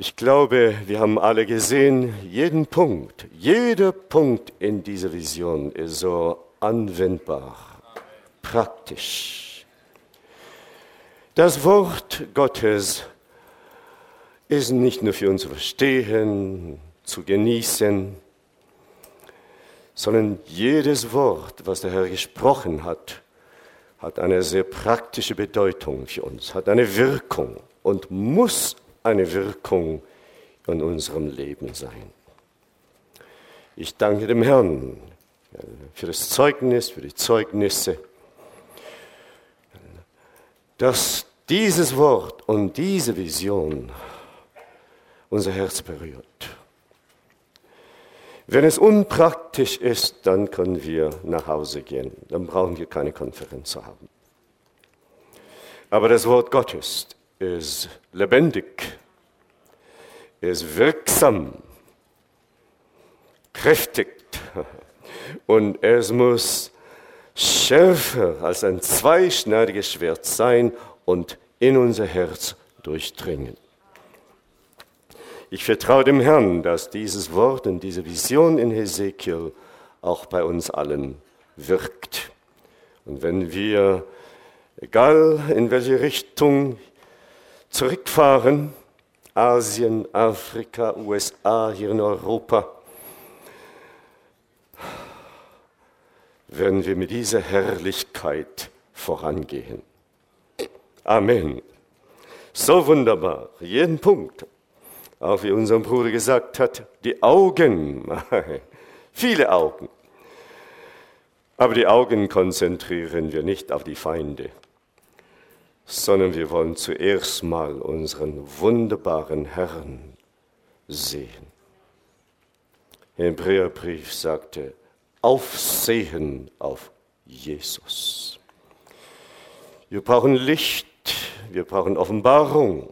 Ich glaube, wir haben alle gesehen, jeder Punkt in dieser Vision ist so anwendbar, praktisch. Das Wort Gottes ist nicht nur für uns zu verstehen, zu genießen, sondern jedes Wort, was der Herr gesprochen hat, hat eine sehr praktische Bedeutung für uns, hat eine Wirkung und muss eine Wirkung in unserem Leben sein. Ich danke dem Herrn für das Zeugnis, für die Zeugnisse, dass dieses Wort und diese Vision unser Herz berührt. Wenn es unpraktisch ist, dann können wir nach Hause gehen. Dann brauchen wir keine Konferenz zu haben. Aber das Wort Gottes ist lebendig, ist wirksam, kräftig und es muss schärfer als ein zweischneidiges Schwert sein und in unser Herz durchdringen. Ich vertraue dem Herrn, dass dieses Wort und diese Vision in Hesekiel auch bei uns allen wirkt. Und wenn wir, egal in welche Richtung, zurückfahren, Asien, Afrika, USA, hier in Europa, werden wir mit dieser Herrlichkeit vorangehen. Amen. So wunderbar, jeden Punkt. Auch wie unser Bruder gesagt hat, die Augen, viele Augen. Aber die Augen konzentrieren wir nicht auf die Feinde, sondern wir wollen zuerst mal unseren wunderbaren Herrn sehen. Der Hebräerbrief sagte, Aufsehen auf Jesus. Wir brauchen Licht, wir brauchen Offenbarung.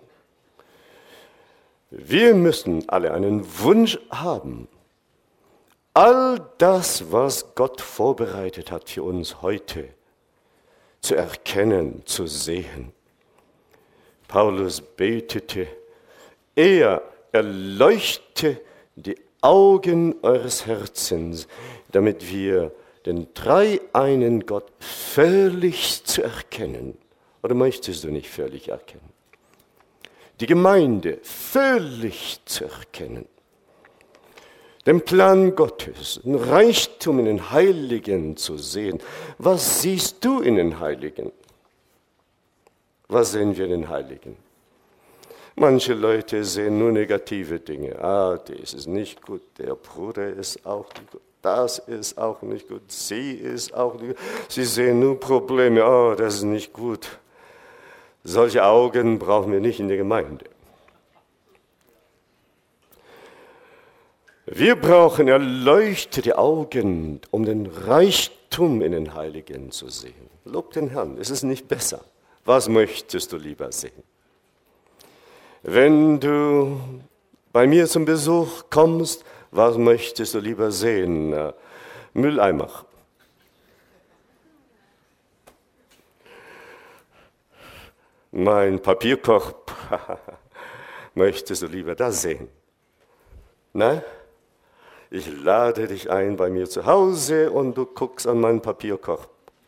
Wir müssen alle einen Wunsch haben. All das, was Gott vorbereitet hat für uns heute, zu erkennen, zu sehen. Paulus betete, er erleuchte die Augen eures Herzens, damit wir den dreieinen Gott völlig zu erkennen. Oder möchtest du nicht völlig erkennen? Die Gemeinde völlig zu erkennen. Den Plan Gottes, den Reichtum in den Heiligen zu sehen. Was siehst du in den Heiligen? Was sehen wir in den Heiligen? Manche Leute sehen nur negative Dinge. Das ist nicht gut, der Bruder ist auch nicht gut, das ist auch nicht gut, sie ist auch nicht gut. Sie sehen nur Probleme, das ist nicht gut. Solche Augen brauchen wir nicht in der Gemeinde. Wir brauchen erleuchtete Augen, um den Reichtum in den Heiligen zu sehen. Lob den Herrn, es ist nicht besser. Was möchtest du lieber sehen? Wenn du bei mir zum Besuch kommst, was möchtest du lieber sehen? Mülleimer. Mein Papierkorb, möchtest du lieber das sehen? Nein? Ich lade dich ein bei mir zu Hause und du guckst an meinen Papierkorb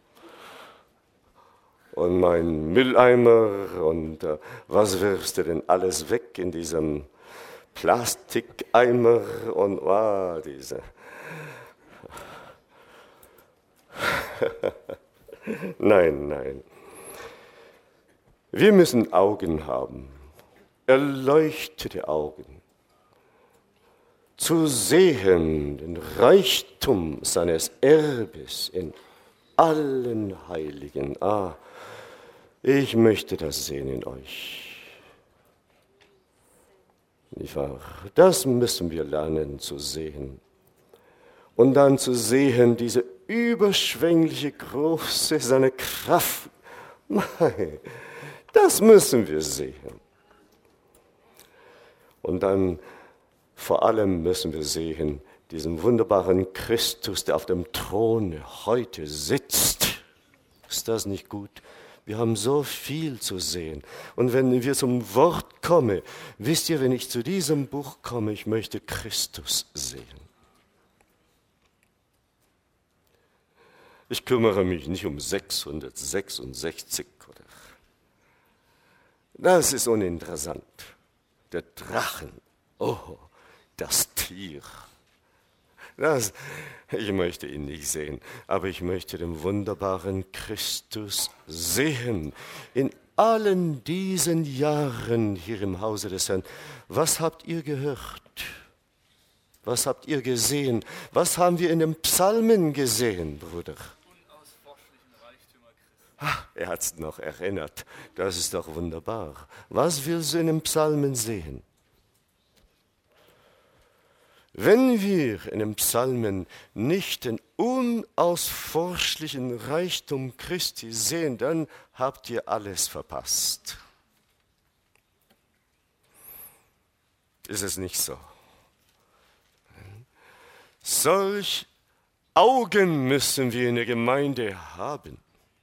und meinen Mülleimer und was wirfst du denn alles weg in diesem Plastikeimer und diese. Nein. Wir müssen Augen haben, erleuchtete Augen, zu sehen den Reichtum seines Erbes in allen Heiligen. Ich möchte das sehen in euch. Nicht wahr? Das müssen wir lernen zu sehen. Und dann zu sehen, diese überschwängliche Größe seiner Kraft. Nein. Das müssen wir sehen. Und dann vor allem müssen wir sehen, diesen wunderbaren Christus, der auf dem Thron heute sitzt. Ist das nicht gut? Wir haben so viel zu sehen. Und wenn wir zum Wort kommen, wisst ihr, wenn ich zu diesem Buch komme, ich möchte Christus sehen. Ich kümmere mich nicht um 666 oder. Das ist uninteressant. Der Drachen, oh, das Tier. Ich möchte ihn nicht sehen, aber ich möchte den wunderbaren Christus sehen. In allen diesen Jahren hier im Hause des Herrn, was habt ihr gehört? Was habt ihr gesehen? Was haben wir in den Psalmen gesehen, Bruder? Unausforschlichen Reichtümer Christi. Er hat es noch erinnert. Das ist doch wunderbar. Was willst du in den Psalmen sehen? Wenn wir in den Psalmen nicht den unausforschlichen Reichtum Christi sehen, dann habt ihr alles verpasst. Ist es nicht so? Solch Augen müssen wir in der Gemeinde haben.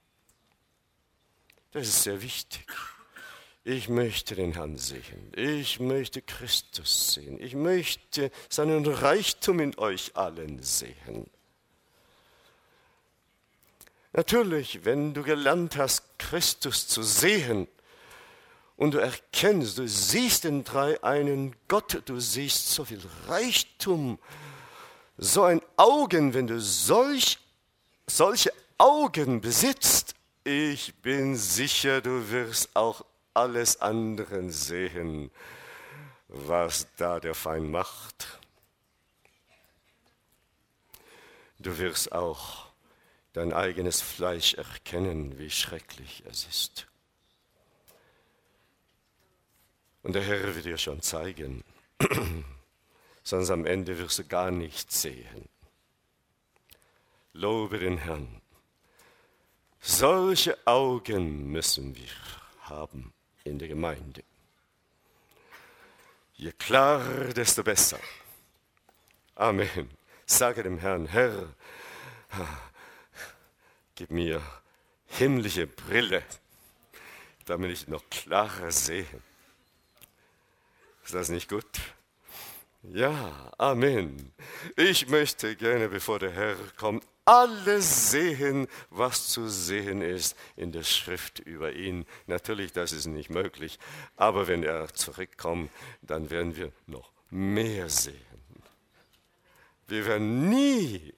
Das ist sehr wichtig. Ich möchte den Herrn sehen. Ich möchte Christus sehen. Ich möchte seinen Reichtum in euch allen sehen. Natürlich, wenn du gelernt hast, Christus zu sehen und du erkennst, du siehst den dreieinen Gott, du siehst so viel Reichtum, so ein Augen, wenn du solche Augen besitzt, ich bin sicher, du wirst auch alles andere sehen, was da der Feind macht. Du wirst auch dein eigenes Fleisch erkennen, wie schrecklich es ist. Und der Herr wird dir schon zeigen, sonst am Ende wirst du gar nichts sehen. Lobe den Herrn. Solche Augen müssen wir haben in der Gemeinde. Je klarer, desto besser. Amen. Sage dem Herrn, Herr, gib mir himmlische Brille, damit ich noch klarer sehe. Ist das nicht gut? Ja, Amen. Ich möchte gerne, bevor der Herr kommt, alles sehen, was zu sehen ist in der Schrift über ihn. Natürlich, das ist nicht möglich, aber wenn er zurückkommt, dann werden wir noch mehr sehen. Wir werden nie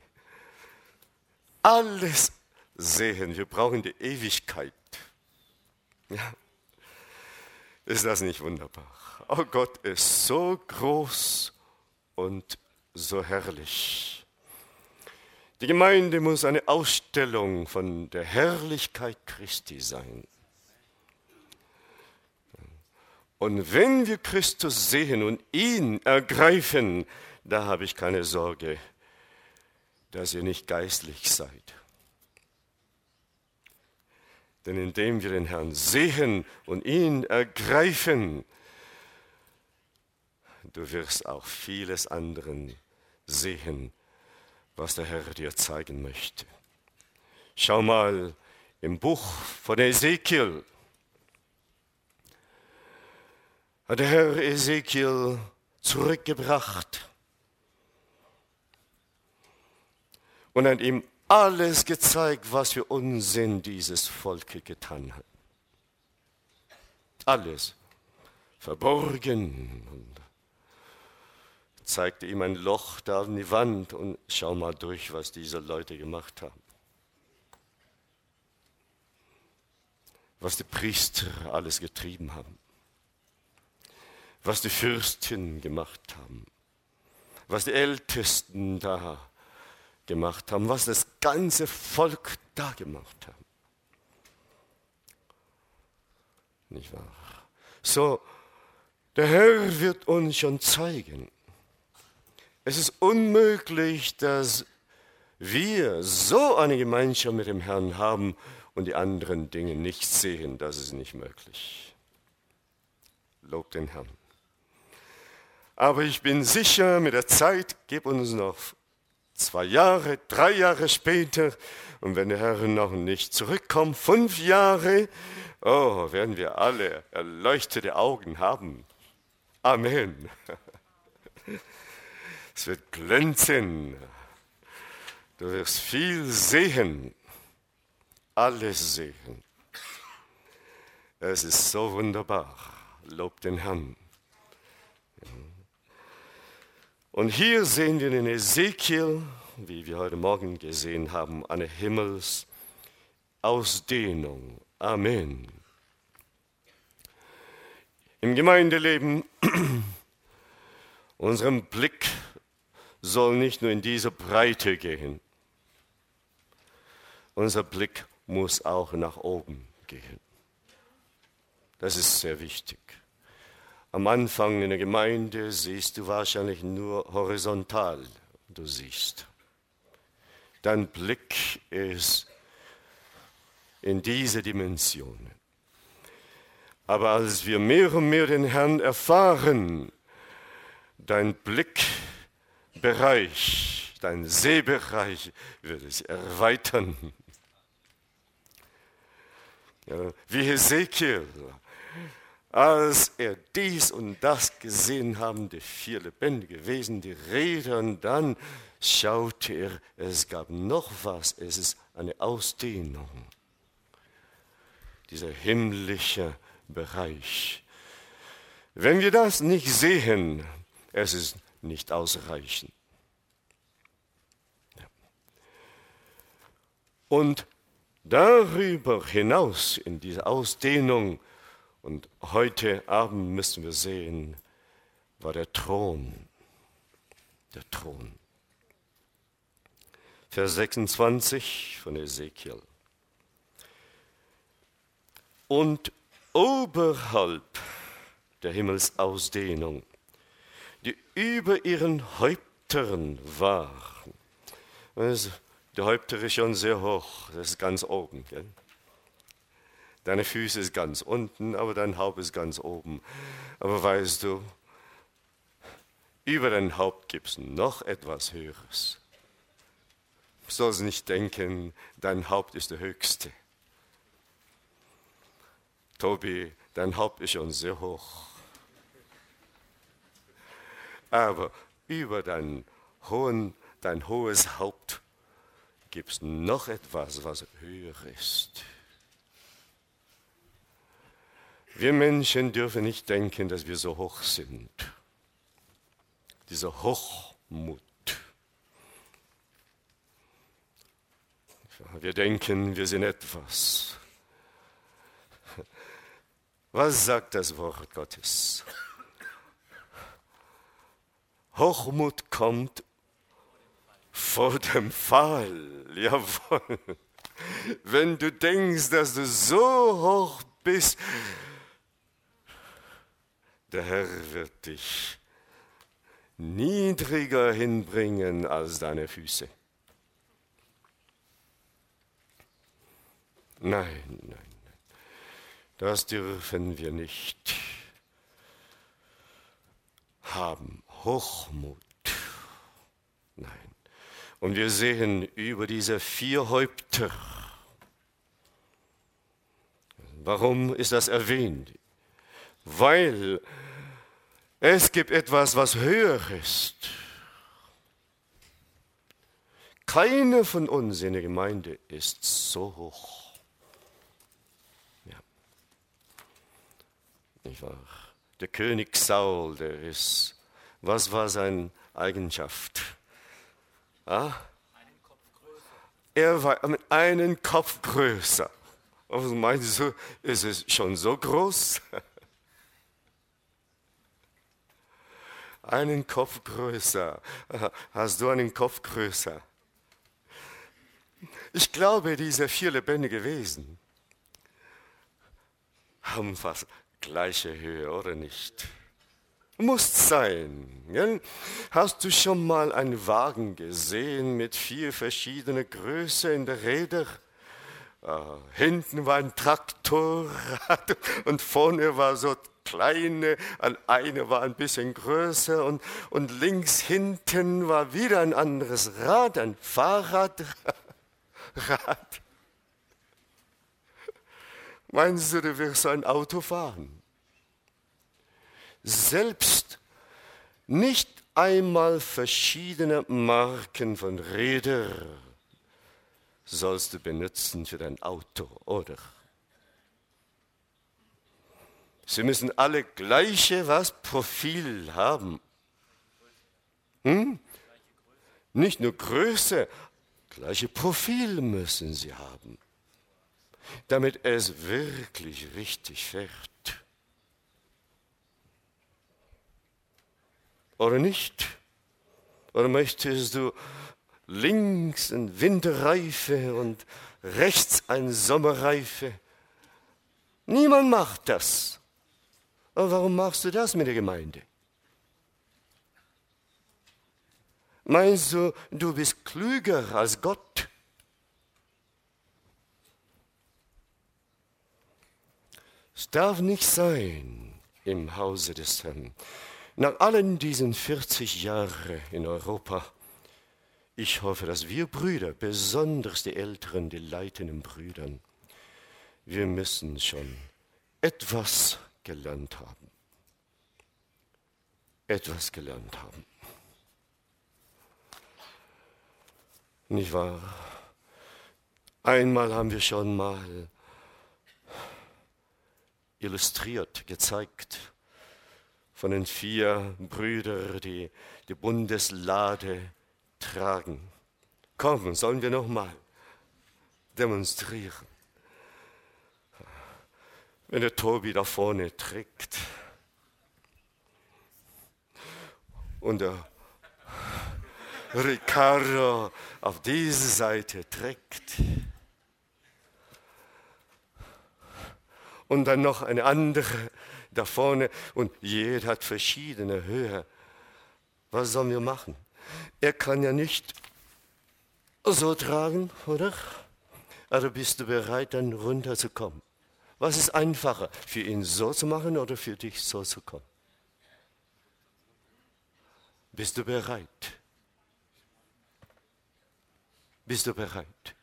alles sehen. Wir brauchen die Ewigkeit. Ja. Ist das nicht wunderbar? Oh, Gott ist so groß und so herrlich. Die Gemeinde muss eine Ausstellung von der Herrlichkeit Christi sein. Und wenn wir Christus sehen und ihn ergreifen, da habe ich keine Sorge, dass ihr nicht geistlich seid. Denn indem wir den Herrn sehen und ihn ergreifen, du wirst auch vieles anderen sehen, was der Herr dir zeigen möchte. Schau mal im Buch von Ezekiel. Hat der Herr Ezekiel zurückgebracht und hat ihm alles gezeigt, was für Unsinn dieses Volk getan hat. Alles verborgen. Und zeigte ihm ein Loch da in die Wand und schau mal durch, was diese Leute gemacht haben. Was die Priester alles getrieben haben. Was die Fürsten gemacht haben. Was die Ältesten da gemacht haben. Was das ganze Volk da gemacht haben. Nicht wahr? So, der Herr wird uns schon zeigen. Es ist unmöglich, dass wir so eine Gemeinschaft mit dem Herrn haben und die anderen Dinge nicht sehen. Das ist nicht möglich. Lob den Herrn. Aber ich bin sicher, mit der Zeit, gib uns noch 2 Jahre, 3 Jahre später und wenn der Herr noch nicht zurückkommt, 5 Jahre, oh, werden wir alle erleuchtete Augen haben. Amen. Es wird glänzen. Du wirst viel sehen, alles sehen. Es ist so wunderbar. Lob den Herrn. Und hier sehen wir in Ezekiel, wie wir heute Morgen gesehen haben, eine Himmelsausdehnung. Amen. Im Gemeindeleben, unserem Blick soll nicht nur in diese Breite gehen. Unser Blick muss auch nach oben gehen. Das ist sehr wichtig. Am Anfang in der Gemeinde siehst du wahrscheinlich nur horizontal, du siehst. Dein Blick ist in diese Dimensionen. Aber als wir mehr und mehr den Herrn erfahren, dein Blickbereich, dein Sehbereich wird sich erweitern. Ja, wie Ezekiel, als er dies und das gesehen haben, die 4 lebendige Wesen, die Räder, und dann schaute er, es gab noch was, es ist eine Ausdehnung. Dieser himmlische Bereich. Wenn wir das nicht sehen, es ist nicht ausreichend. Und darüber hinaus in dieser Ausdehnung, und heute Abend müssen wir sehen, war der Thron. Der Thron. Vers 26 von Ezekiel. Und oberhalb der Himmelsausdehnung, die über ihren Häuptern war. Also, der Häupter ist schon sehr hoch, das ist ganz oben. Gell? Deine Füße ist ganz unten, aber dein Haupt ist ganz oben. Aber weißt du, über dein Haupt gibt es noch etwas Höheres. Du sollst nicht denken, dein Haupt ist der Höchste. Tobi, dein Haupt ist schon sehr hoch. Aber über dein hohes Haupt gibt es noch etwas, was höher ist. Wir Menschen dürfen nicht denken, dass wir so hoch sind. Dieser Hochmut. Wir denken, wir sind etwas. Was sagt das Wort Gottes? Hochmut kommt vor dem Fall. Jawohl. Wenn du denkst, dass du so hoch bist, der Herr wird dich niedriger hinbringen als deine Füße. Nein, nein, nein. Das dürfen wir nicht haben. Hochmut. Nein. Und wir sehen über diese 4 Häupter. Warum ist das erwähnt? Weil es gibt etwas, was höher ist. Keine von uns in der Gemeinde ist so hoch. Ja. Nicht wahr? Der König Saul, der ist, was war seine Eigenschaft? Ah? Er war mit einem Kopf größer. Was meinst du, ist es schon so groß? Einen Kopf größer. Hast du einen Kopf größer? Ich glaube, diese 4 lebendige Wesen haben fast gleiche Höhe, oder nicht? Muss sein. Gell? Hast du schon mal einen Wagen gesehen mit 4 verschiedenen Größen in der Räder? Hinten war ein Traktorrad und vorne war so kleine, eine war ein bisschen größer und links hinten war wieder ein anderes Rad, ein Fahrradrad. Meinst du, du wirst ein Auto fahren? Selbst nicht einmal verschiedene Marken von Rädern sollst du benutzen für dein Auto, oder? Sie müssen alle gleiche Profil haben. Nicht nur Größe, gleiche Profil müssen sie haben, damit es wirklich richtig fährt. Oder nicht? Oder möchtest du links eine Winterreife und rechts eine Sommerreife? Niemand macht das. Aber warum machst du das mit der Gemeinde? Meinst du, du bist klüger als Gott? Es darf nicht sein im Hause des Herrn. Nach allen diesen 40 Jahren in Europa, ich hoffe, dass wir Brüder, besonders die Älteren, die leitenden Brüder, wir müssen schon etwas gelernt haben. Etwas gelernt haben. Nicht wahr? Einmal haben wir schon mal illustriert, gezeigt, von den 4 Brüdern, die die Bundeslade tragen. Komm, sollen wir noch mal demonstrieren? Wenn der Tobi da vorne trägt und der Ricardo auf diese Seite trägt und dann noch eine andere da vorne und jeder hat verschiedene Höhe. Was sollen wir machen? Er kann ja nicht so tragen, oder? Also bist du bereit, dann runterzukommen? Was ist einfacher, für ihn so zu machen oder für dich so zu kommen? Bist du bereit? Bist du bereit?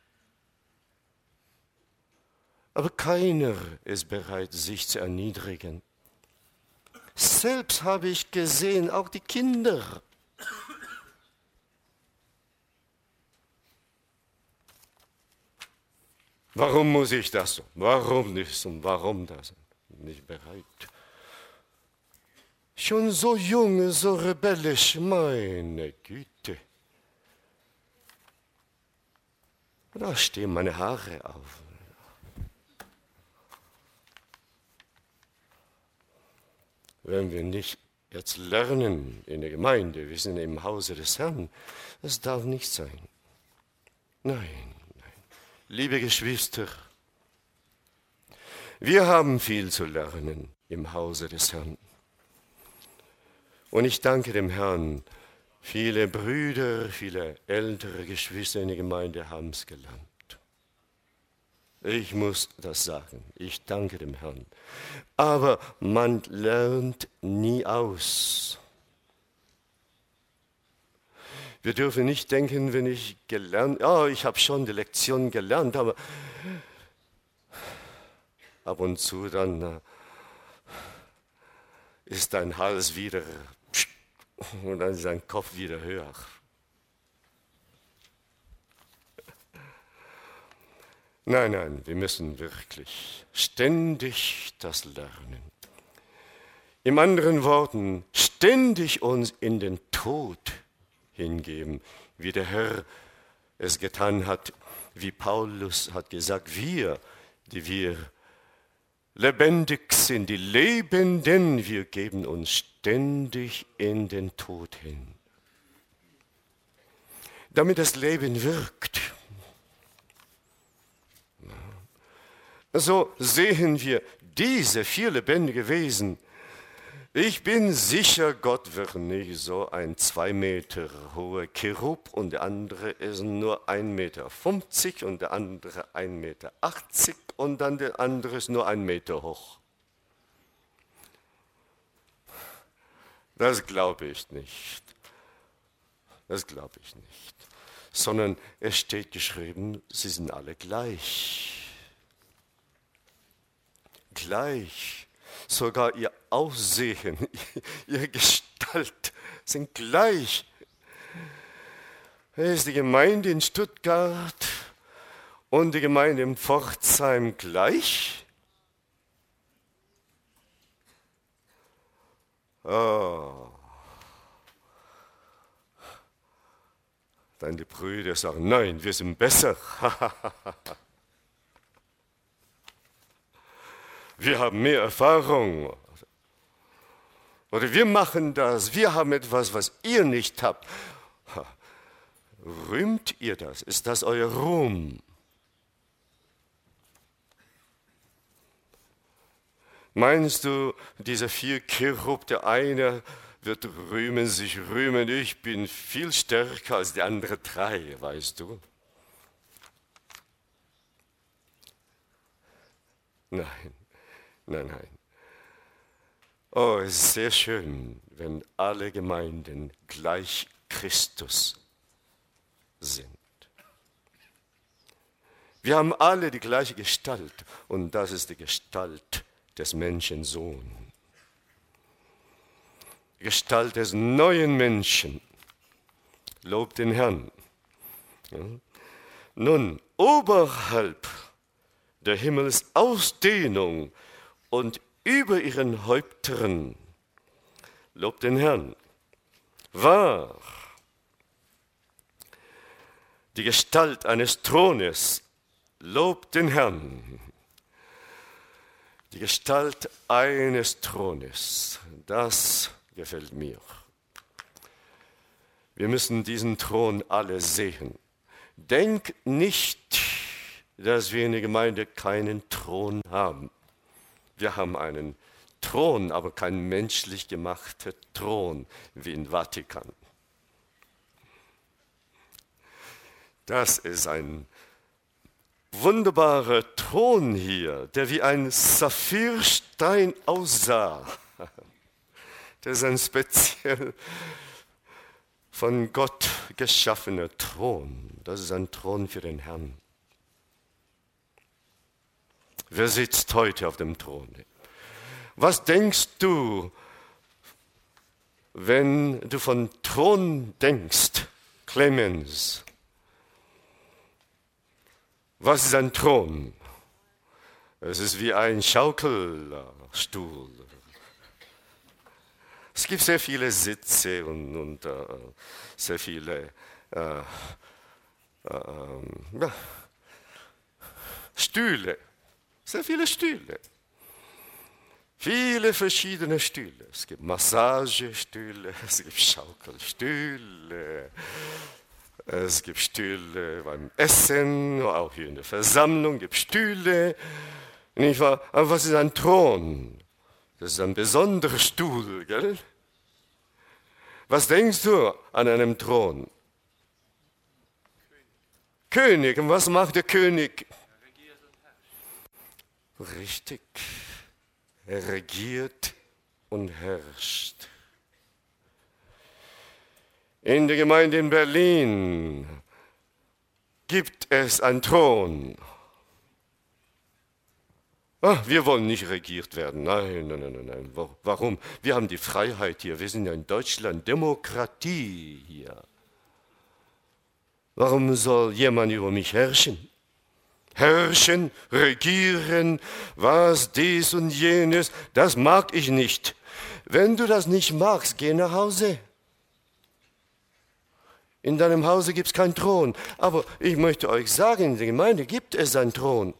Aber keiner ist bereit, sich zu erniedrigen. Selbst habe ich gesehen, auch die Kinder. Warum muss ich das so? Warum nicht und warum das? Nicht bereit. Schon so jung, so rebellisch, meine Güte. Da stehen meine Haare auf. Wenn wir nicht jetzt lernen in der Gemeinde, wir sind im Hause des Herrn, das darf nicht sein. Nein. Liebe Geschwister, wir haben viel zu lernen im Hause des Herrn. Und ich danke dem Herrn, viele Brüder, viele ältere Geschwister in der Gemeinde haben es gelernt. Ich muss das sagen, ich danke dem Herrn. Aber man lernt nie aus. Wir dürfen nicht denken, wenn ich ich habe schon die Lektion gelernt, aber ab und zu dann ist dein Hals wieder und dann ist dein Kopf wieder höher. Nein, wir müssen wirklich ständig das lernen. In anderen Worten, ständig uns in den Tod hingeben, wie der Herr es getan hat, wie Paulus hat gesagt, wir, die wir lebendig sind, die Lebenden, wir geben uns ständig in den Tod hin. Damit das Leben wirkt. So sehen wir diese 4 lebendige Wesen, Ich bin sicher, Gott wird nicht so ein 2 Meter hoher Cherub und der andere ist nur 1,50 Meter und der andere 1,80 Meter und dann der andere ist nur 1 Meter hoch. Das glaube ich nicht. Das glaube ich nicht. Sondern es steht geschrieben, sie sind alle gleich. Gleich. Sogar ihr Aussehen, ihre Gestalt sind gleich. Ist die Gemeinde in Stuttgart und die Gemeinde in Pforzheim gleich? Oh. Dann die Brüder sagen, nein, wir sind besser. Wir haben mehr Erfahrung. Oder wir machen das, wir haben etwas, was ihr nicht habt. Rühmt ihr das? Ist das euer Ruhm? Meinst du, diese 4 Cherub, der eine wird sich rühmen, ich bin viel stärker als die anderen 3, weißt du? Nein. Nein. Oh, es ist sehr schön, wenn alle Gemeinden gleich Christus sind. Wir haben alle die gleiche Gestalt und das ist die Gestalt des Menschensohn. Die Gestalt des neuen Menschen. Lobt den Herrn. Ja. Nun, oberhalb der Himmelsausdehnung und über ihren Häuptern, lobt den Herrn, war die Gestalt eines Thrones, lobt den Herrn. Die Gestalt eines Thrones, das gefällt mir. Wir müssen diesen Thron alle sehen. Denk nicht, dass wir in der Gemeinde keinen Thron haben. Wir haben einen Thron, aber kein menschlich gemachter Thron wie im Vatikan. Das ist ein wunderbarer Thron hier, der wie ein Saphirstein aussah. Das ist ein speziell von Gott geschaffener Thron. Das ist ein Thron für den Herrn. Wer sitzt heute auf dem Thron? Was denkst du, wenn du von Thron denkst, Clemens? Was ist ein Thron? Es ist wie ein Schaukelstuhl. Es gibt sehr viele Sitze und sehr viele Stühle. Sehr viele Stühle. Viele verschiedene Stühle. Es gibt Massagestühle, es gibt Schaukelstühle, es gibt Stühle beim Essen, auch hier in der Versammlung gibt es Stühle. Nicht wahr? Aber was ist ein Thron? Das ist ein besonderer Stuhl, gell? Was denkst du an einem Thron? König. Und was macht der König? Richtig. Er regiert und herrscht. In der Gemeinde in Berlin gibt es einen Thron. Wir wollen nicht regiert werden. Nein. Warum? Wir haben die Freiheit hier. Wir sind ja in Deutschland. Demokratie hier. Warum soll jemand über mich herrschen? Herrschen, regieren, was, dies und jenes, das mag ich nicht. Wenn du das nicht magst, geh nach Hause. In deinem Hause gibt es keinen Thron. Aber ich möchte euch sagen, in der Gemeinde gibt es einen Thron.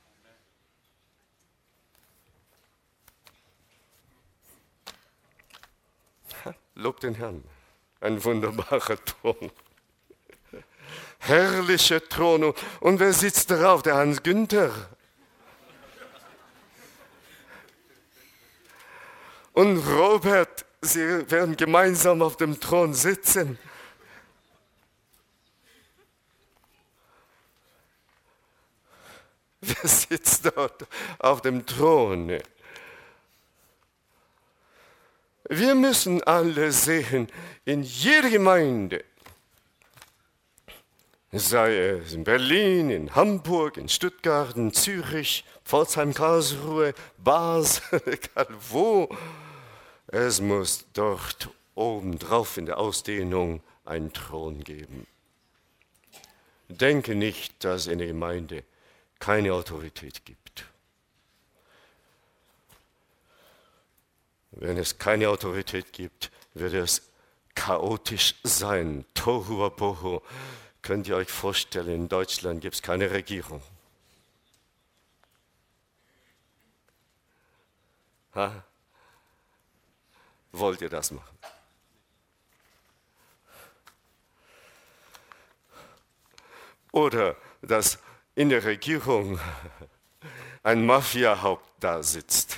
Lob den Herrn. Ein wunderbarer Thron. Herrlicher Thron. Und wer sitzt darauf? Der Hans Günther. und Robert, sie werden gemeinsam auf dem Thron sitzen. Wer sitzt dort auf dem Thron? Wir müssen alle sehen, in jeder Gemeinde, sei es in Berlin, in Hamburg, in Stuttgart, in Zürich, Pforzheim, Karlsruhe, Basel, egal wo, es muss dort obendrauf in der Ausdehnung einen Thron geben. Denke nicht, dass in der Gemeinde keine Autorität gibt. Wenn es keine Autorität gibt, wird es chaotisch sein. Tohu wabohu. Könnt ihr euch vorstellen, in Deutschland gibt es keine Regierung. Ha? Wollt ihr das machen? Oder dass in der Regierung ein Mafia-Haupt da sitzt.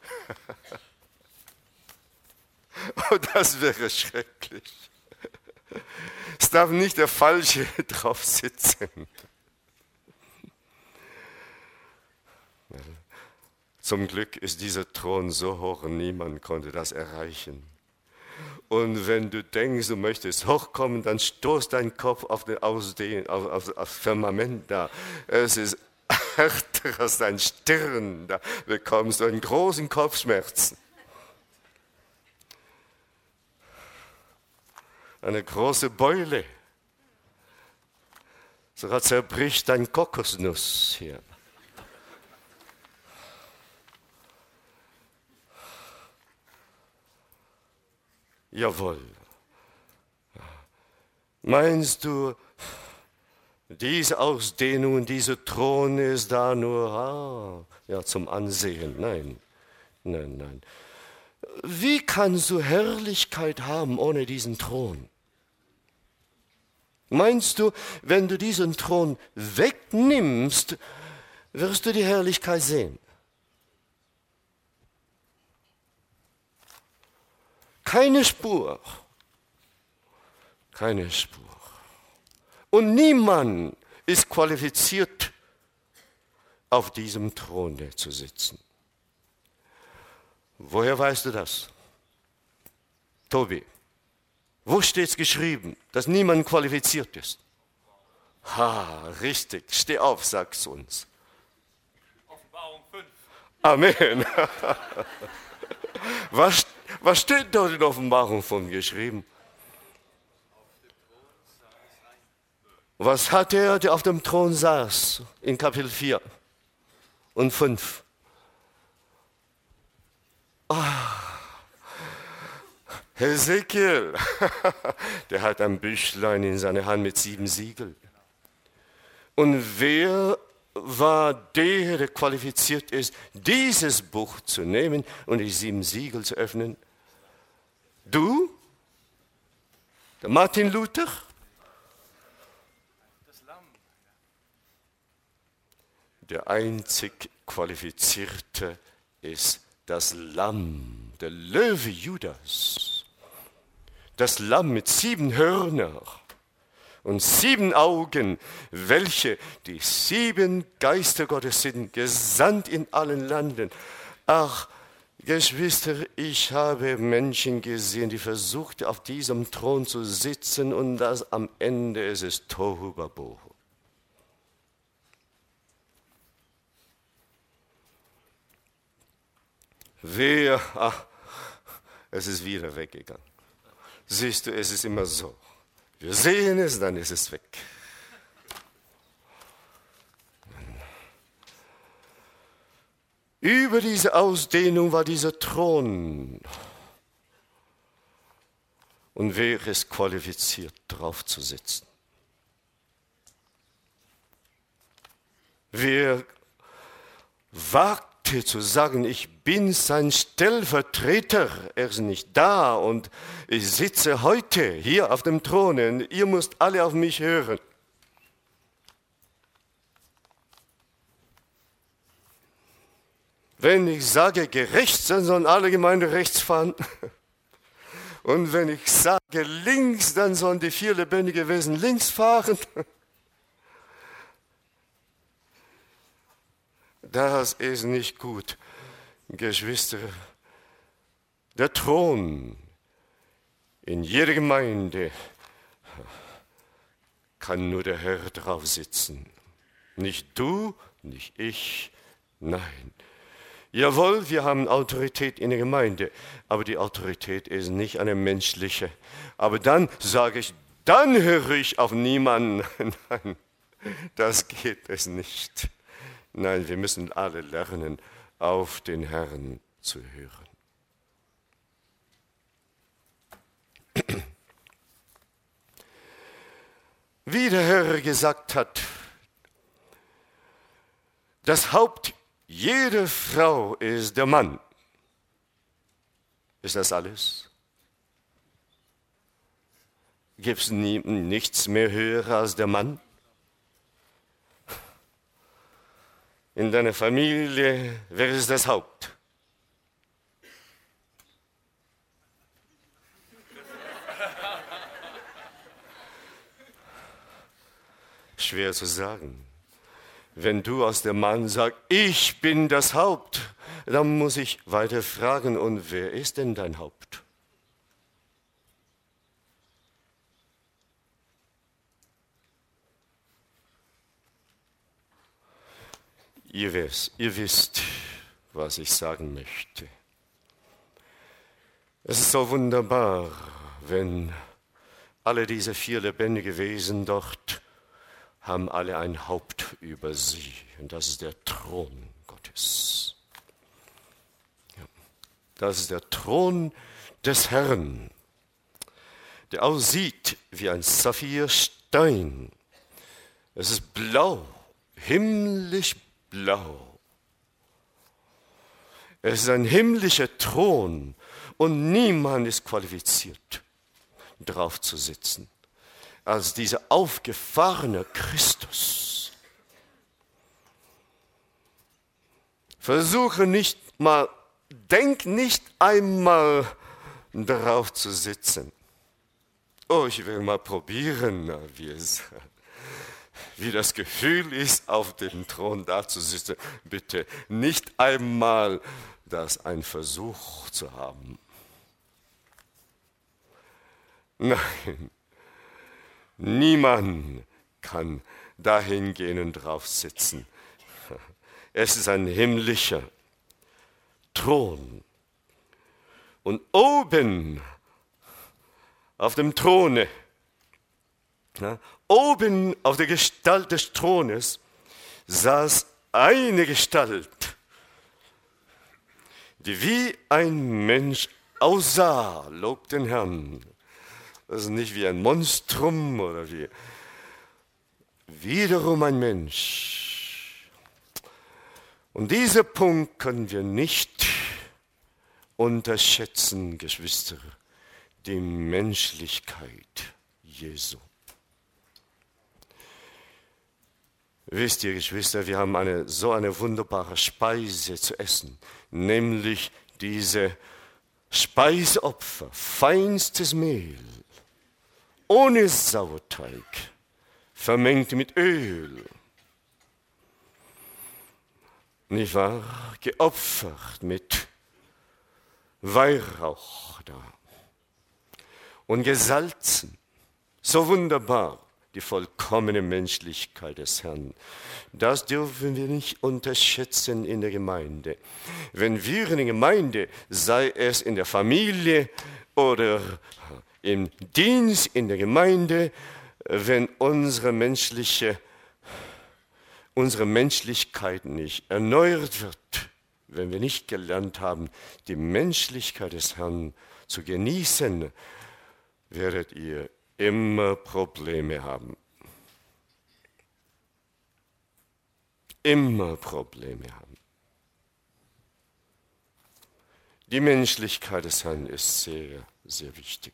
Oh, das wäre schrecklich. Es darf nicht der Falsche drauf sitzen. Zum Glück ist dieser Thron so hoch und niemand konnte das erreichen. Und wenn du denkst, du möchtest hochkommen, dann stoß dein Kopf auf das Firmament da. Es ist härter als dein Stirn. Da bekommst du einen großen Kopfschmerzen. Eine große Beule. Sogar zerbricht dein Kokosnuss hier. Jawohl. Meinst du, diese Ausdehnung, dieser Thron ist da nur zum Ansehen? Nein, nein, nein. Wie kannst du Herrlichkeit haben ohne diesen Thron? Meinst du, wenn du diesen Thron wegnimmst, wirst du die Herrlichkeit sehen? Keine Spur. Keine Spur. Und niemand ist qualifiziert, auf diesem Thron zu sitzen. Woher weißt du das? Tobi, wo steht es geschrieben, dass niemand qualifiziert ist? Ha, richtig. Steh auf, sag's uns. Offenbarung 5. Amen. Was steht dort in Offenbarung 5 geschrieben? Was hat der auf dem Thron saß in Kapitel 4 und 5? Hesekiel, der hat ein Büchlein in seiner Hand mit 7 Siegeln. Und wer war der qualifiziert ist, dieses Buch zu nehmen und die 7 Siegel zu öffnen? Du? Der Martin Luther? Das Lamm. Der einzig Qualifizierte ist das Lamm, der Löwe Judas. Das Lamm mit 7 Hörnern und 7 Augen, welche die 7 Geister Gottes sind, gesandt in allen Landen. Ach, Geschwister, ich habe Menschen gesehen, die versuchten, auf diesem Thron zu sitzen und das am Ende ist es Tohu Wabohu. Es ist wieder weggegangen. Siehst du, es ist immer so. Wir sehen es, dann ist es weg. Über diese Ausdehnung war dieser Thron. Und wer ist qualifiziert, drauf zu sitzen? Wer wagt zu sagen, ich bin sein Stellvertreter, er ist nicht da und ich sitze heute hier auf dem Thron und ihr müsst alle auf mich hören. Wenn ich sage gerechts, dann sollen alle Gemeinden rechts fahren. Und wenn ich sage links, dann sollen die 4 lebendigen Wesen links fahren. Das ist nicht gut, Geschwister. Der Thron in jeder Gemeinde kann nur der Herr drauf sitzen. Nicht du, nicht ich, nein. Jawohl, wir haben Autorität in der Gemeinde, aber die Autorität ist nicht eine menschliche. Aber dann sage ich, dann höre ich auf niemanden. Nein, das geht es nicht. Nein, wir müssen alle lernen, auf den Herrn zu hören. Wie der Herr gesagt hat, das Haupt jeder Frau ist der Mann. Ist das alles? Gibt es nichts mehr höher als der Mann? In deiner Familie, wer ist das Haupt? Schwer zu sagen. Wenn du als der Mann sagst, ich bin das Haupt, dann muss ich weiter fragen, und wer ist denn dein Haupt? Ihr wisst, was ich sagen möchte. Es ist so wunderbar, wenn alle diese 4 lebendigen Wesen dort haben alle ein Haupt über sie. Und das ist der Thron Gottes. Ja, das ist der Thron des Herrn, der aussieht wie ein Saphirstein. Es ist blau, himmlisch blau. Es ist ein himmlischer Thron und niemand ist qualifiziert, drauf zu sitzen, als dieser aufgefahrene Christus. Denk nicht einmal drauf zu sitzen. Oh, ich will mal probieren, wie das Gefühl ist, auf dem Thron da zu sitzen. Bitte nicht einmal das ein Versuch zu haben. Nein, niemand kann dahin gehen und drauf sitzen. Es ist ein himmlischer Thron. Und oben auf dem Throne, oben auf der Gestalt des Thrones, saß eine Gestalt, die wie ein Mensch aussah, lob den Herrn. Das ist nicht wie ein Monstrum oder wie wiederum ein Mensch. Und diesen Punkt können wir nicht unterschätzen, Geschwister, die Menschlichkeit Jesu. Wisst ihr, Geschwister, wir haben so eine wunderbare Speise zu essen, nämlich diese Speiseopfer, feinstes Mehl, ohne Sauerteig, vermengt mit Öl. Nicht wahr? Geopfert mit Weihrauch da. Und gesalzen. So wunderbar, die vollkommene Menschlichkeit des Herrn. Das dürfen wir nicht unterschätzen in der Gemeinde. Wenn wir in der Gemeinde, sei es in der Familie oder im Dienst in der Gemeinde, wenn unsere Menschlichkeit nicht erneuert wird, wenn wir nicht gelernt haben, die Menschlichkeit des Herrn zu genießen, werdet ihr immer Probleme haben. Immer Probleme haben. Die Menschlichkeit des Herrn ist sehr, sehr wichtig.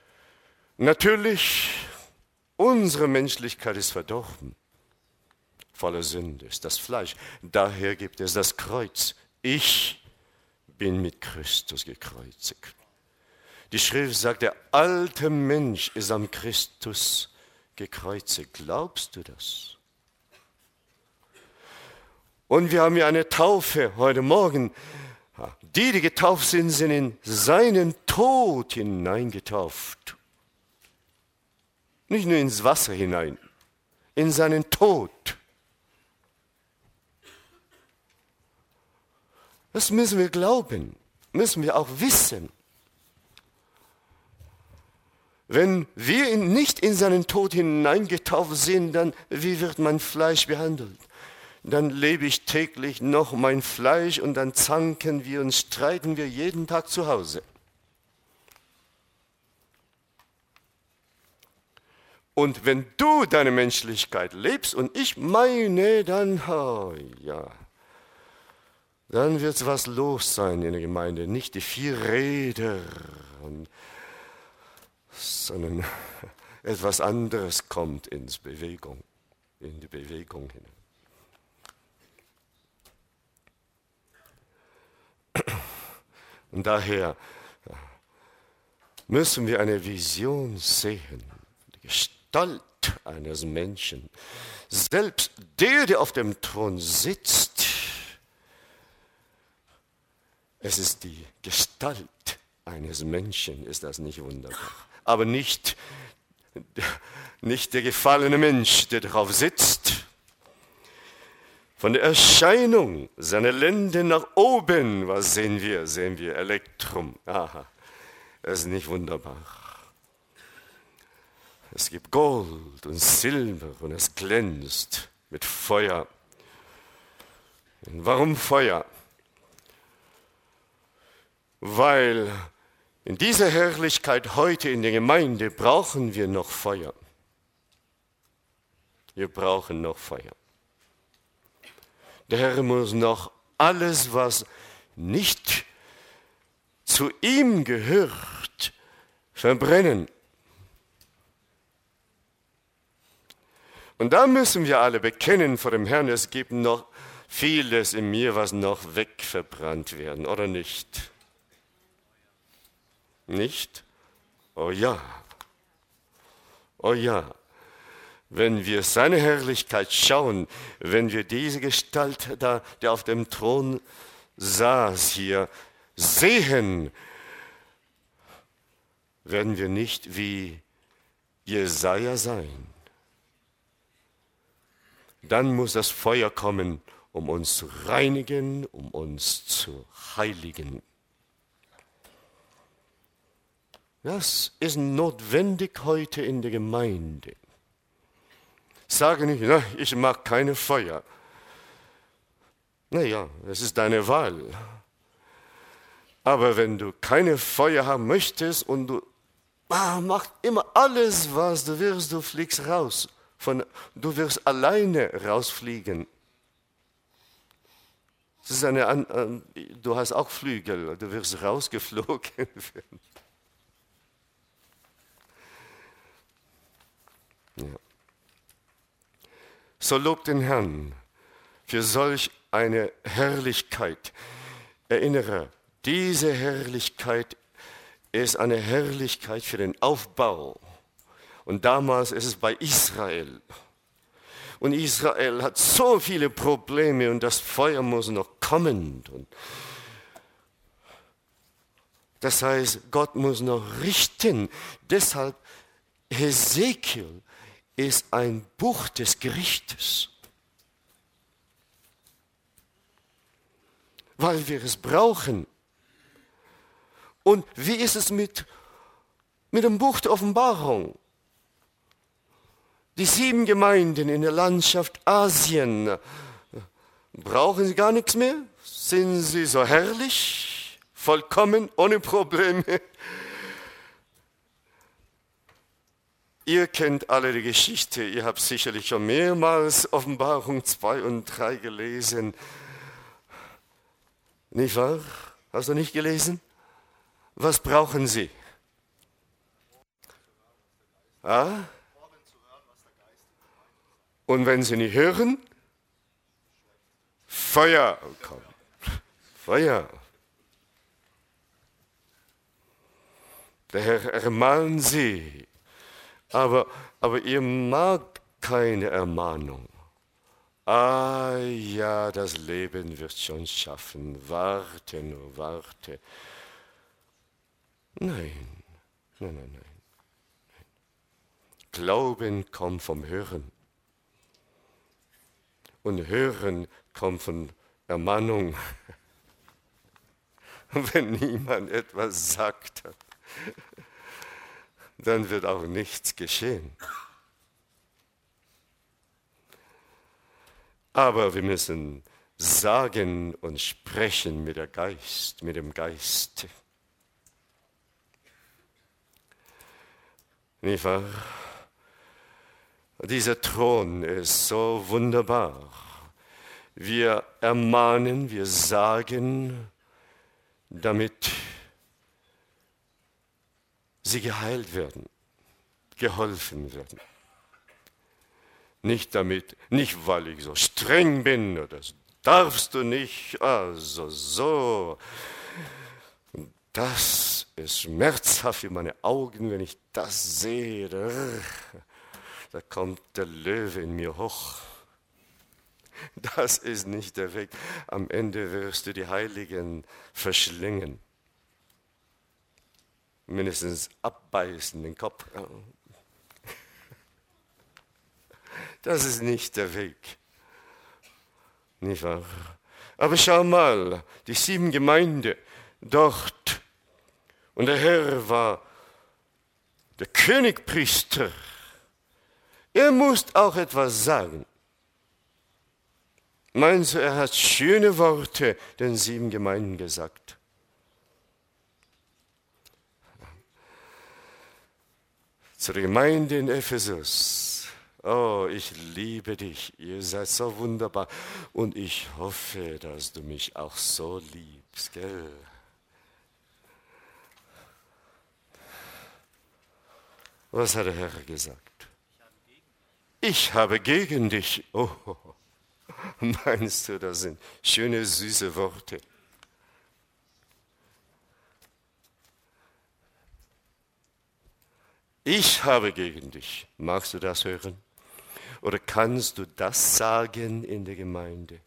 Natürlich, unsere Menschlichkeit ist verdorben. voller Sünde ist, das Fleisch. Daher gibt es das Kreuz. Ich bin mit Christus gekreuzigt. Die Schrift sagt, der alte Mensch ist am Christus gekreuzigt. Glaubst du das? Und wir haben ja eine Taufe heute Morgen. Die getauft sind, sind in seinen Tod hineingetauft. Nicht nur ins Wasser hinein, in seinen Tod. Das müssen wir glauben, müssen wir auch wissen. Wenn wir nicht in seinen Tod hineingetauft sind, dann wie wird mein Fleisch behandelt? Dann lebe ich täglich noch mein Fleisch und dann zanken wir und streiten wir jeden Tag zu Hause. Und wenn du deine Menschlichkeit lebst und ich meine, dann, dann wird was los sein in der Gemeinde. Nicht die 4 Räder, sondern etwas anderes kommt in die Bewegung hinein. Und daher müssen wir eine Vision sehen, die Gestalt eines Menschen. Selbst der auf dem Thron sitzt, es ist die Gestalt eines Menschen, ist das nicht wunderbar? Aber nicht der gefallene Mensch, der darauf sitzt. Von der Erscheinung seiner Lenden nach oben, was sehen wir? Sehen wir Elektrum. Aha, das ist nicht wunderbar. Es gibt Gold und Silber und es glänzt mit Feuer. Und warum Feuer? Weil in dieser Herrlichkeit heute in der Gemeinde brauchen wir noch Feuer. Wir brauchen noch Feuer. Der Herr muss noch alles, was nicht zu ihm gehört, verbrennen. Und da müssen wir alle bekennen vor dem Herrn, es gibt noch vieles in mir, was noch wegverbrannt werden, oder nicht? Nicht? Oh ja. Oh ja. Wenn wir seine Herrlichkeit schauen, wenn wir diese Gestalt da, der auf dem Thron saß hier, sehen, werden wir nicht wie Jesaja sein. Dann muss das Feuer kommen, um uns zu reinigen, um uns zu heiligen. Das ist notwendig heute in der Gemeinde. Sage nicht, na, ich mag keine Feuer. Naja, es ist deine Wahl. Aber wenn du keine Feuer haben möchtest und du machst immer alles, was du willst, du fliegst raus. Du wirst alleine rausfliegen. Das ist du hast auch Flügel, du wirst rausgeflogen werden. Ja. So lobt den Herrn für solch eine Herrlichkeit. Erinnere, diese Herrlichkeit ist eine Herrlichkeit für den Aufbau. Und damals ist es bei Israel. Und Israel hat so viele Probleme und das Feuer muss noch kommen. Und das heißt, Gott muss noch richten. Deshalb, Hesekiel ist ein Buch des Gerichtes. Weil wir es brauchen. Und wie ist es mit dem Buch der Offenbarung? Die 7 Gemeinden in der Landschaft Asien, brauchen sie gar nichts mehr? Sind sie so herrlich, vollkommen, ohne Probleme? Ihr kennt alle die Geschichte, ihr habt sicherlich schon mehrmals Offenbarung 2 und 3 gelesen. Nicht wahr? Hast du nicht gelesen? Was brauchen sie? Und wenn sie nicht hören, Feuer kommt. Feuer. Der Herr ermahnt sie, aber ihr mag keine Ermahnung. Ah ja, das Leben wird schon schaffen. Warte nur, warte. Nein. Glauben kommt vom Hören. Und Hören kommt von Ermahnung. Wenn niemand etwas sagt, dann wird auch nichts geschehen. Aber wir müssen sagen und sprechen mit dem Geist. Nicht wahr? Dieser Thron ist so wunderbar. Wir ermahnen, wir sagen, damit sie geheilt werden, geholfen werden. Nicht weil ich so streng bin oder das darfst du nicht, also so. Das ist schmerzhaft für meine Augen, wenn ich das sehe. Da kommt der Löwe in mir hoch. Das ist nicht der Weg. Am Ende wirst du die Heiligen verschlingen. Mindestens abbeißen den Kopf. Das ist nicht der Weg. Nicht wahr? Aber schau mal, die 7 Gemeinden dort. Und der Herr war der Königpriester. Er muss auch etwas sagen. Meinst du, er hat schöne Worte den 7 Gemeinden gesagt? Zur Gemeinde in Ephesus. Oh, ich liebe dich, ihr seid so wunderbar. Und ich hoffe, dass du mich auch so liebst, gell? Was hat der Herr gesagt? Ich habe gegen dich. Oh, meinst du, das sind schöne, süße Worte? Ich habe gegen dich. Magst du das hören? Oder kannst du das sagen in der Gemeinde?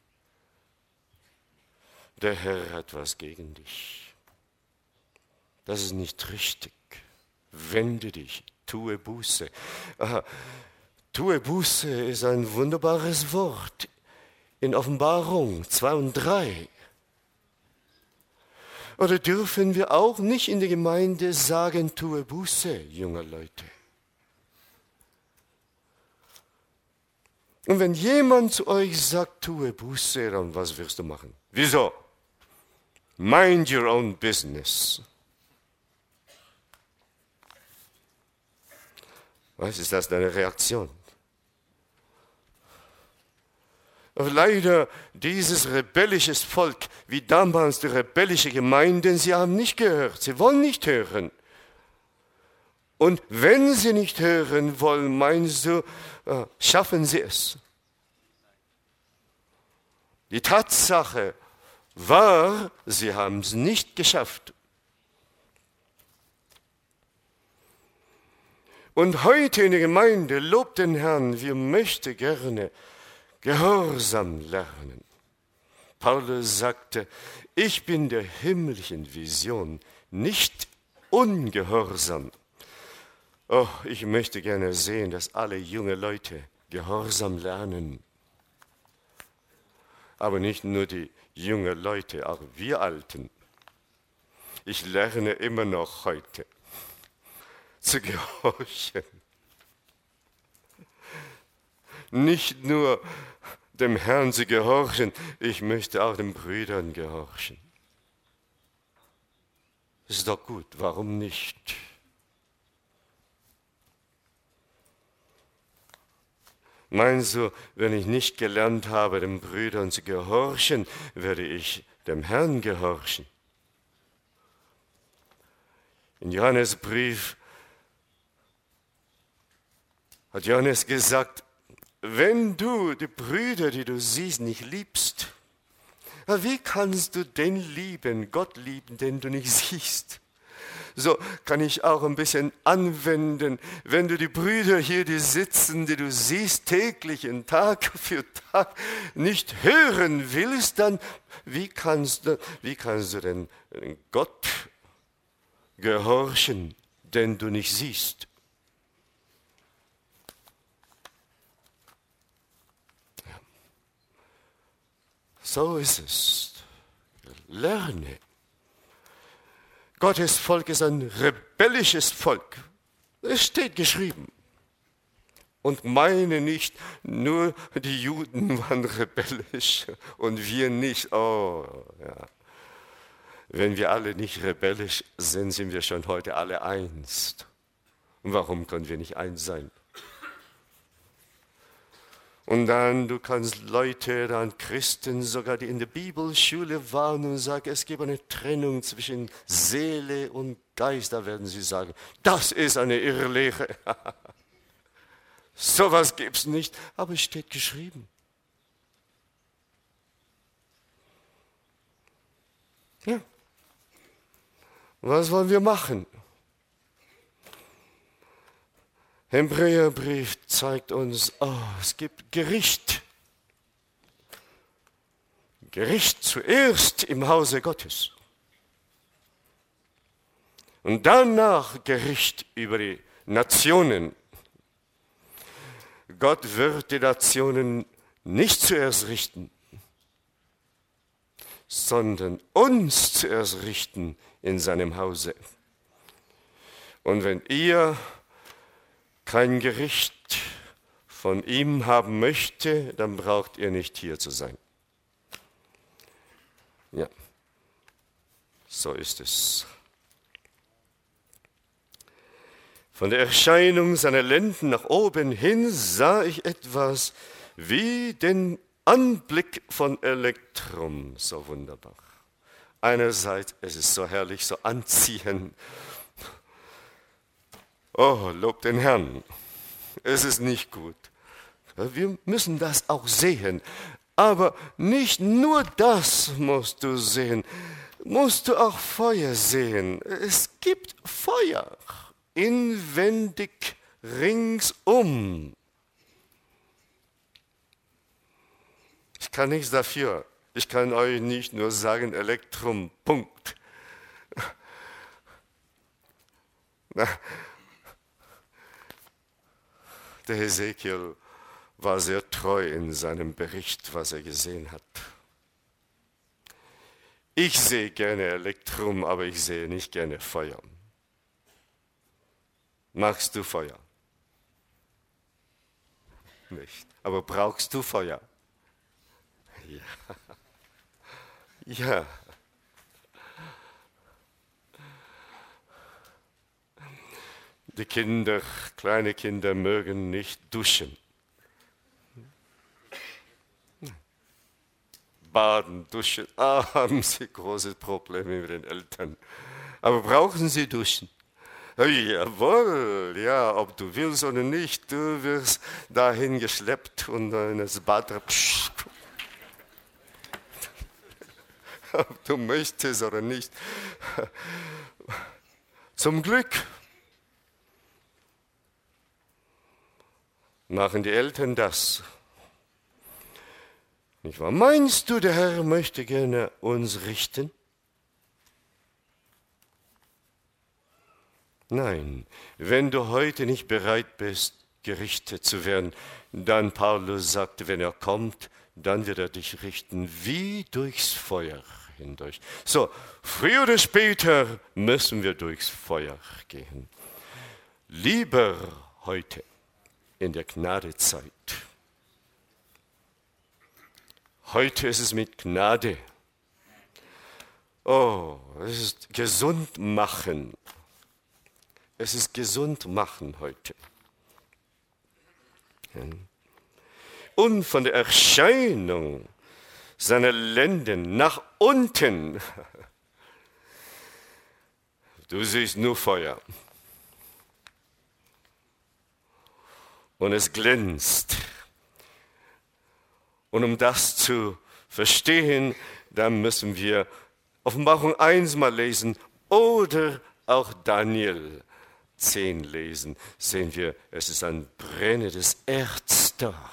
Der Herr hat was gegen dich. Das ist nicht richtig. Wende dich, tue Buße. Aha. Tue Buße ist ein wunderbares Wort in Offenbarung 2 und 3. Oder dürfen wir auch nicht in der Gemeinde sagen, tue Buße, junge Leute? Und wenn jemand zu euch sagt, tue Buße, dann was wirst du machen? Wieso? Mind your own business. Was ist das deine Reaktion? Aber leider, dieses rebellische Volk, wie damals die rebellische Gemeinden, sie haben nicht gehört, sie wollen nicht hören. Und wenn sie nicht hören wollen, meinst du, schaffen sie es? Die Tatsache war, sie haben es nicht geschafft. Und heute in der Gemeinde lobt den Herrn, wir möchten gerne Gehorsam lernen. Paulus sagte, ich bin der himmlischen Vision nicht ungehorsam. Oh, ich möchte gerne sehen, dass alle junge Leute Gehorsam lernen. Aber nicht nur die jungen Leute, auch wir Alten. Ich lerne immer noch heute zu gehorchen. Nicht nur dem Herrn zu gehorchen, ich möchte auch den Brüdern gehorchen. Ist doch gut, warum nicht? Meinst du, wenn ich nicht gelernt habe, den Brüdern zu gehorchen, werde ich dem Herrn gehorchen? In Johannes Brief hat Johannes gesagt, wenn du die Brüder, die du siehst, nicht liebst, Ja, wie kannst du den lieben, Gott lieben, den du nicht siehst? So kann ich auch ein bisschen anwenden, wenn du die Brüder hier, die sitzen, die du siehst täglich, Tag für Tag, nicht hören willst, dann wie kannst du denn Gott gehorchen, den du nicht siehst? Ja. So ist es. Lerne. Gottes Volk ist ein rebellisches Volk. Es steht geschrieben. Und meine nicht, nur die Juden waren rebellisch und wir nicht. Oh, ja. Wenn wir alle nicht rebellisch sind, sind wir schon heute alle eins. Und warum können wir nicht eins sein? Und dann, du kannst Leute, dann Christen sogar, die in der Bibelschule waren und sagen, es gibt eine Trennung zwischen Seele und Geist. Da werden sie sagen, das ist eine Irrlehre. Sowas gibt es nicht, aber es steht geschrieben. Ja. Was wollen wir machen? Hebräerbrief zeigt uns, es gibt Gericht. Gericht zuerst im Hause Gottes. Und danach Gericht über die Nationen. Gott wird die Nationen nicht zuerst richten, sondern uns zuerst richten in seinem Hause. Und wenn ihr kein Gericht von ihm haben möchte, dann braucht ihr nicht hier zu sein. Ja, so ist es. Von der Erscheinung seiner Lenden nach oben hin sah ich etwas wie den Anblick von Elektrum, so wunderbar. Einerseits, es ist so herrlich, so anziehend. Oh, lob den Herrn. Es ist nicht gut. Wir müssen das auch sehen. Aber nicht nur das musst du sehen. Musst du auch Feuer sehen. Es gibt Feuer inwendig ringsum. Ich kann nichts dafür. Ich kann euch nicht nur sagen, Elektrum, Punkt. Der Hesekiel war sehr treu in seinem Bericht, was er gesehen hat. Ich sehe gerne Elektrum, aber ich sehe nicht gerne Feuer. Magst du Feuer? Nicht. Aber brauchst du Feuer? Ja. Ja. Die Kinder, kleine Kinder mögen nicht duschen. Baden, duschen, haben sie große Probleme mit den Eltern. Aber brauchen sie duschen? Jawohl, ja, ob du willst oder nicht, du wirst dahin geschleppt und in das Bad. Ob du möchtest oder nicht. Zum Glück machen die Eltern das. Nicht wahr? Meinst du, der Herr möchte gerne uns richten? Nein, wenn du heute nicht bereit bist, gerichtet zu werden, dann Paulus sagte, wenn er kommt, dann wird er dich richten wie durchs Feuer hindurch. So, früher oder später müssen wir durchs Feuer gehen. Lieber heute in der Gnadezeit. Heute ist es mit Gnade. Oh, es ist gesund machen. Es ist gesund machen heute. Und von der Erscheinung seiner Lenden nach unten. Du siehst nur Feuer. Und es glänzt. Und um das zu verstehen, dann müssen wir Offenbarung 1 mal lesen oder auch Daniel 10 lesen. Sehen wir, es ist ein brennendes Erz da.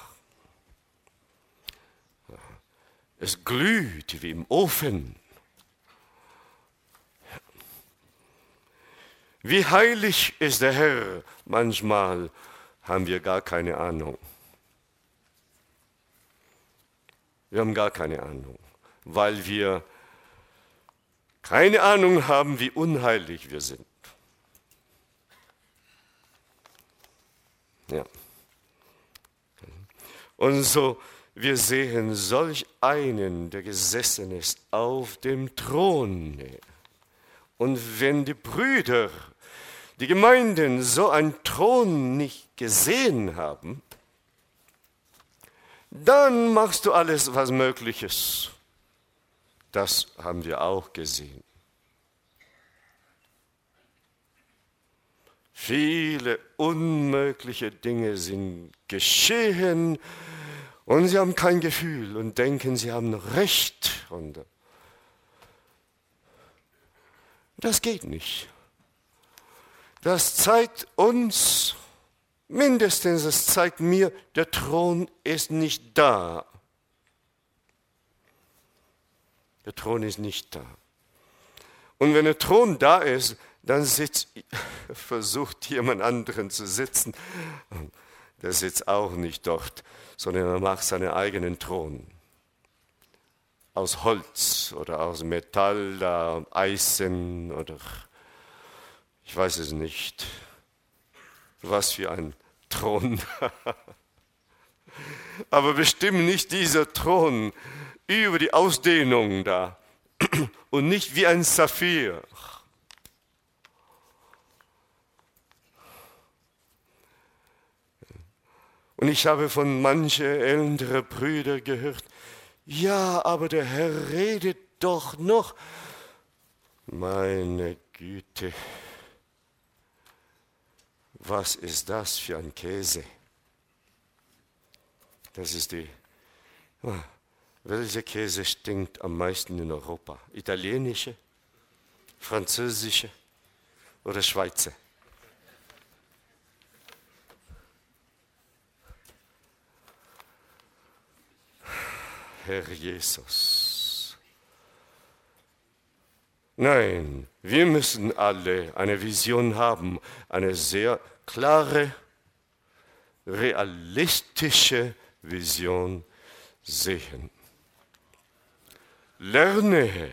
Es glüht wie im Ofen. Wie heilig ist der Herr? Manchmal haben wir gar keine Ahnung. Wir haben gar keine Ahnung, weil wir keine Ahnung haben, wie unheilig wir sind. Ja. Und so, wir sehen solch einen, der gesessen ist auf dem Thron. Und wenn die Brüder, die Gemeinden so einen Thron nicht gesehen haben, dann machst du alles, was möglich ist. Das haben wir auch gesehen. Viele unmögliche Dinge sind geschehen und sie haben kein Gefühl und denken, sie haben Recht. Und das geht nicht. Das zeigt uns, mindestens es zeigt mir, der Thron ist nicht da. Der Thron ist nicht da. Und wenn der Thron da ist, dann versucht jemand anderen zu sitzen. Der sitzt auch nicht dort, sondern er macht seinen eigenen Thron. Aus Holz oder aus Metall, Eisen oder ich weiß es nicht. Was für ein Thron. Aber bestimmt nicht dieser Thron über die Ausdehnung da und nicht wie ein Saphir. Und ich habe von manchen älteren Brüdern gehört, ja, aber der Herr redet doch noch. Meine Güte, was ist das für ein Käse? Das ist welcher Käse stinkt am meisten in Europa? Italienische, französische oder Schweizer? Herr Jesus. Nein, wir müssen alle eine Vision haben, eine sehr klare, realistische Vision sehen. Lerne,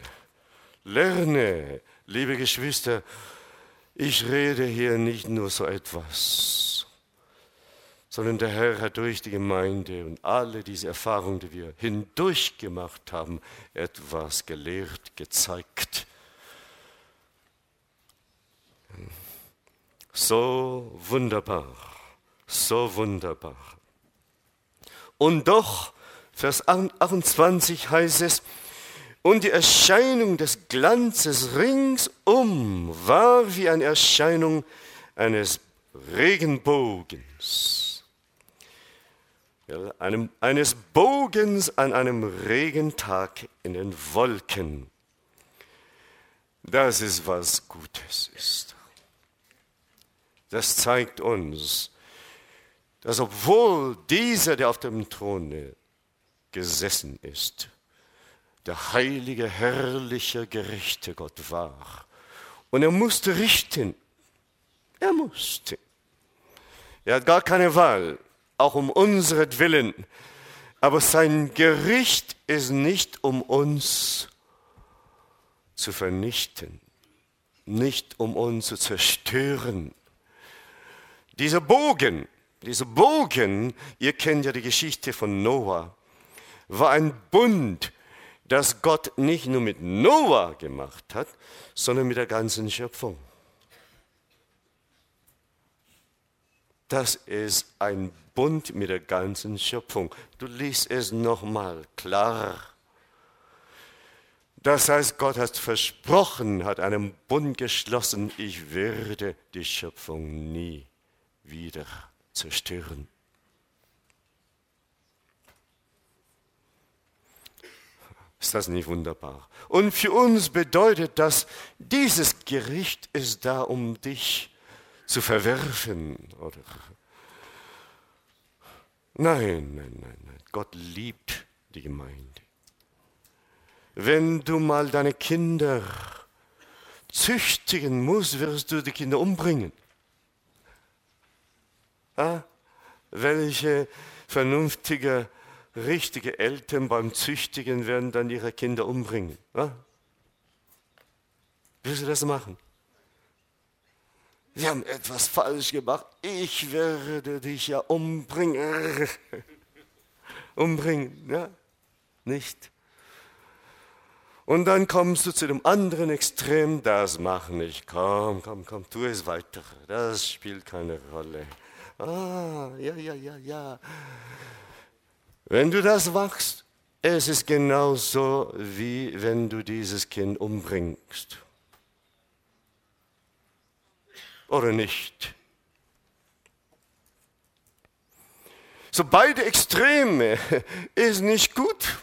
liebe Geschwister, ich rede hier nicht nur so etwas, sondern der Herr hat durch die Gemeinde und alle diese Erfahrungen, die wir hindurch gemacht haben, etwas gelehrt, gezeigt. So wunderbar, so wunderbar. Und doch, Vers 28 heißt es, und die Erscheinung des Glanzes ringsum war wie eine Erscheinung eines Regenbogens. Ja, eines Bogens an einem Regentag in den Wolken. Das ist, was Gutes ist. Das zeigt uns, dass obwohl dieser, der auf dem Thron gesessen ist, der heilige, herrliche, gerechte Gott war. Und er musste richten. Er musste. Er hat gar keine Wahl, auch um unseretwillen. Aber sein Gericht ist nicht, um uns zu vernichten, nicht um uns zu zerstören. Dieser Bogen, ihr kennt ja die Geschichte von Noah, war ein Bund, das Gott nicht nur mit Noah gemacht hat, sondern mit der ganzen Schöpfung. Das ist ein Bund mit der ganzen Schöpfung. Du liest es nochmal klar. Das heißt, Gott hat versprochen, hat einen Bund geschlossen, ich werde die Schöpfung nie wieder zerstören. Ist das nicht wunderbar? Und für uns bedeutet das, dieses Gericht ist da, um dich zu verwerfen. Oder? Nein. Gott liebt die Gemeinde. Wenn du mal deine Kinder züchtigen musst, wirst du die Kinder umbringen. Welche vernünftige, richtige Eltern beim Züchtigen werden dann ihre Kinder umbringen? Willst du das machen? Wir haben etwas falsch gemacht. Ich werde dich ja umbringen. Umbringen, ja? Nicht? Und dann kommst du zu dem anderen Extrem, das mach nicht. Komm, tu es weiter. Das spielt keine Rolle. Ja. Wenn du das machst, es ist genauso, wie wenn du dieses Kind umbringst. Oder nicht? So beide Extreme ist nicht gut.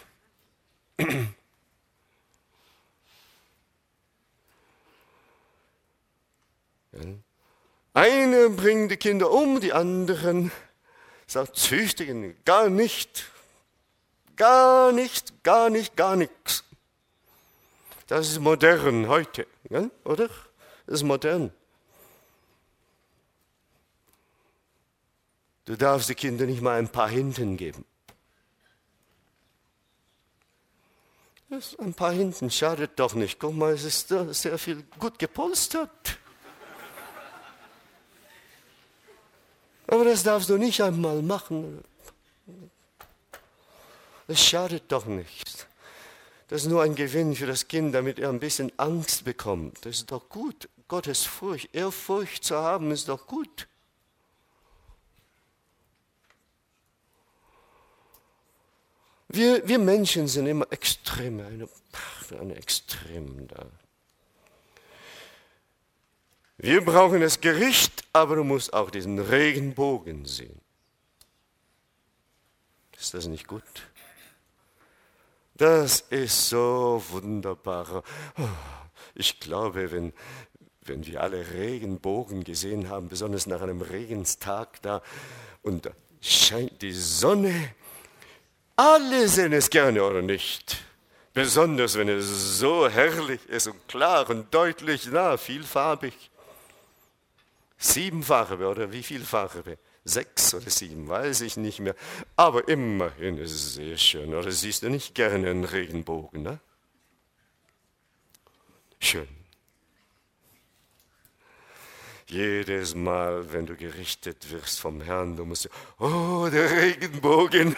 Eine bringt die Kinder um, die anderen sagt züchtigen, gar nicht. Gar nichts. Das ist modern heute, ja? Oder? Das ist modern. Du darfst die Kinder nicht mal ein paar Hinten geben. Ein paar Hinten schadet doch nicht. Guck mal, es ist sehr viel gut gepolstert. Aber das darfst du nicht einmal machen. Das schadet doch nicht. Das ist nur ein Gewinn für das Kind, damit er ein bisschen Angst bekommt. Das ist doch gut. Gottes Furcht, Ehrfurcht zu haben, ist doch gut. Wir Menschen sind immer Extreme, eine Extrem da. Wir brauchen das Gericht, aber du musst auch diesen Regenbogen sehen. Ist das nicht gut? Das ist so wunderbar. Ich glaube, wenn wir alle Regenbogen gesehen haben, besonders nach einem Regenstag da, und da scheint die Sonne, alle sehen es gerne oder nicht. Besonders wenn es so herrlich ist und klar und deutlich, vielfarbig. 7 Farbe oder wie viel Farbe? 6 oder 7, weiß ich nicht mehr. Aber immerhin ist es sehr schön. Oder siehst du nicht gerne einen Regenbogen, ne? Schön. Jedes Mal, wenn du gerichtet wirst vom Herrn, du musst, oh, der Regenbogen.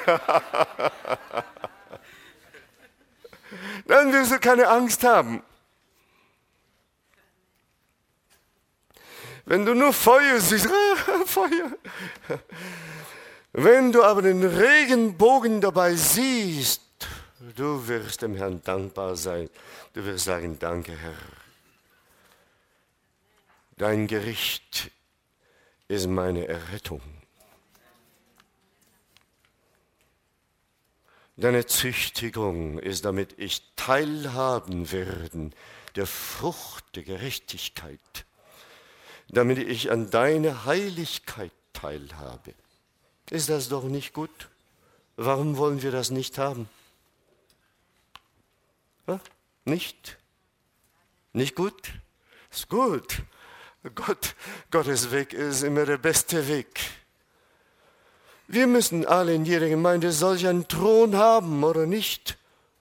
Dann wirst du keine Angst haben. Wenn du nur Feuer siehst, Feuer. Wenn du aber den Regenbogen dabei siehst, du wirst dem Herrn dankbar sein. Du wirst sagen, danke Herr. Dein Gericht ist meine Errettung. Deine Züchtigung ist, damit ich teilhaben werden der Frucht der Gerechtigkeit, damit ich an deine Heiligkeit teilhabe. Ist das doch nicht gut? Warum wollen wir das nicht haben? Nicht? Nicht gut? Ist gut. Gottes Weg ist immer der beste Weg. Wir müssen alle in jeder Gemeinde solch einen Thron haben, oder nicht?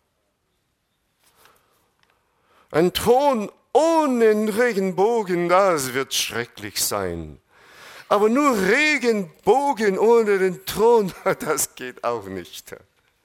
Ein Thron ohne einen Regenbogen, das wird schrecklich sein. Aber nur Regenbogen ohne den Thron, das geht auch nicht.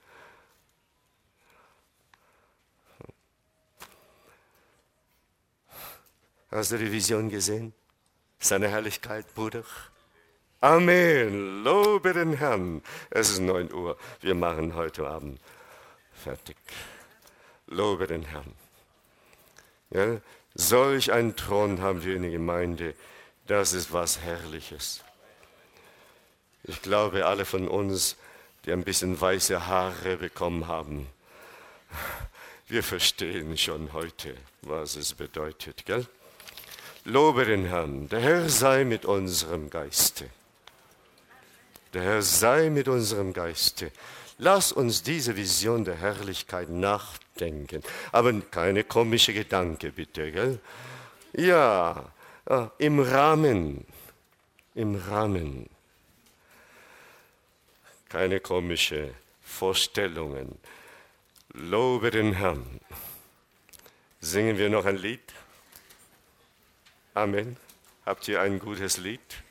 Hast du die Vision gesehen? Seine Herrlichkeit, Bruder? Amen. Lobe den Herrn. Es ist 9 Uhr. Wir machen heute Abend fertig. Lobe den Herrn. Ja, solch einen Thron haben wir in der Gemeinde. Das ist was Herrliches. Ich glaube, alle von uns, die ein bisschen weiße Haare bekommen haben, Wir verstehen schon heute, was es bedeutet, gell? Lobe den Herrn. Der Herr sei mit unserem Geiste. Der Herr sei mit unserem Geiste. Lass uns diese Vision der Herrlichkeit nachdenken. Aber keine komische Gedanke, bitte, gell? Ja, im Rahmen. Im Rahmen. Keine komische Vorstellungen. Lobe den Herrn. Singen wir noch ein Lied? Amen. Habt ihr ein gutes Lied?